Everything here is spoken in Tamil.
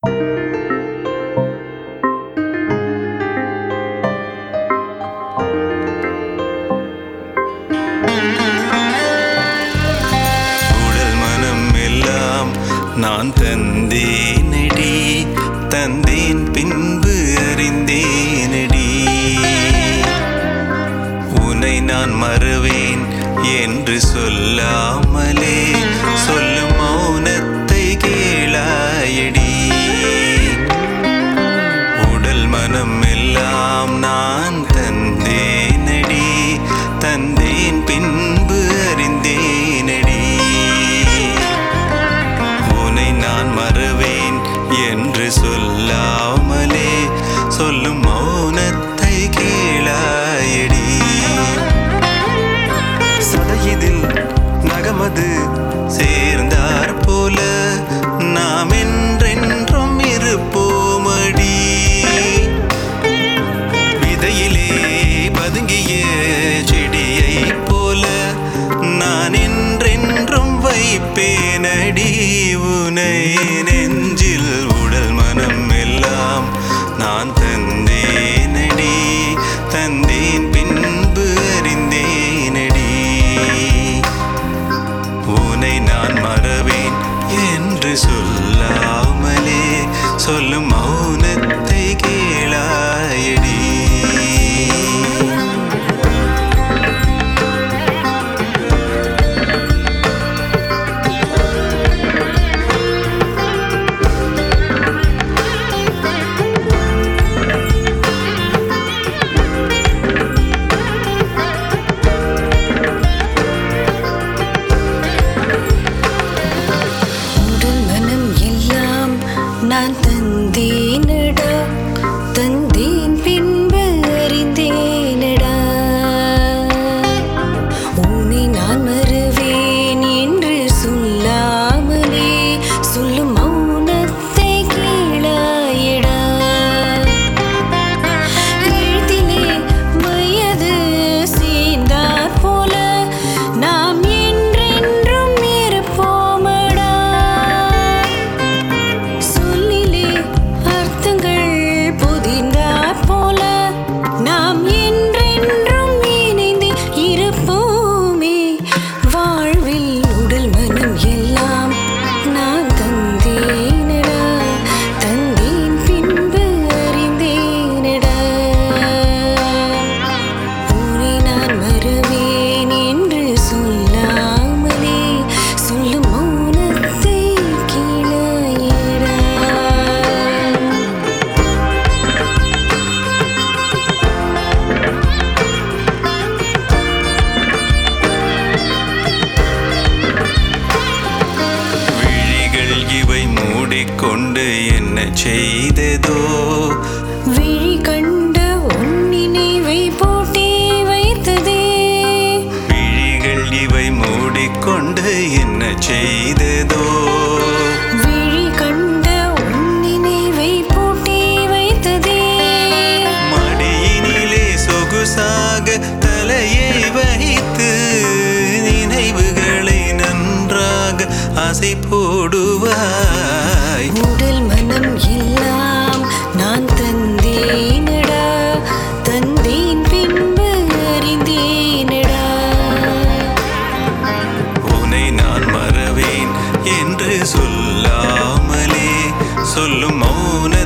உடல் மனம் எல்லாம் நான் தந்தேனடி, தந்தேன் பின்பு அறிந்தேனடி. உன்னை நான் மறவேன் என்று சொல்லாமலே சொல்லும் மௌனத்தை கேளாயடி. உடல் மனம் எல்லாம் நான் தந்தேனடி, தந்தேன் பின்பு அறிந்தேனடி. உன்னை நான் மறவேன் என்று சொல்லாமலே சொல்லும் மௌனத்தை கேளாயடி. சதையிதில் நகமது சேர்ந்தார் போல நாம் என்றென்றும் இருப்போமடி. விதையிலே பதுங்கிய செடியை போல நான் என்றென்றும் வைப்பேனடி உனை நெஞ்சில். உடல் மனம் எல்லாம் நான் தந்தேனடி, தந்தேன் பின்பு அறிந்தேனடி. உன்னை நான் மறவேன் என்று சொல்லாமலே சொல்லும் மௌனத்தை கேளாயடி. நான் தந்தேனடா, தந்தேன் பின்பு அறிந்தேனடா. உன்னை நான் மறவேன் என்று சொல்லாமலே சொல்லும் மௌனத்தை கேளாயடா. எழுத்திலே மையது சேர்ந்தாற் போல நாம் என்றென்றும் இருப்போமடா. போல நாம் என்றென்றும் இணைந்து இருப்போமே வாழ்வில். உடல் மனம் எல்லாம் நான் தந்தேனடா, தந்தேன் பின்பு அறிந்தேனடா. உன்னை நான் மறவேன் என்று சொல்லாமலே சொல்லும் மௌனத்தை கேளாயடா. இவை மூடிக்கொண்டு என்ன செய்ததோ, விழி கண்ட உன் நினைவை போட்டி வைத்ததே. விழிகள் இவை மூடிக்கொண்டு என்ன செய்ததோ, விழி கண்ட உன் நினைவை போட்டி வைத்ததே. மடியினிலே சொகுசாக தலையை வைத்து நினைவுகளை நன்றாக ஆசை போடுவாய். உடல் மனம் எல்லாம் நான் தந்தேனடா, தந்தேன் பின்பு அறிந்தேனடா. உன்னை நான் மறவேன் என்று சொல்லாமலே சொல்லும் மௌன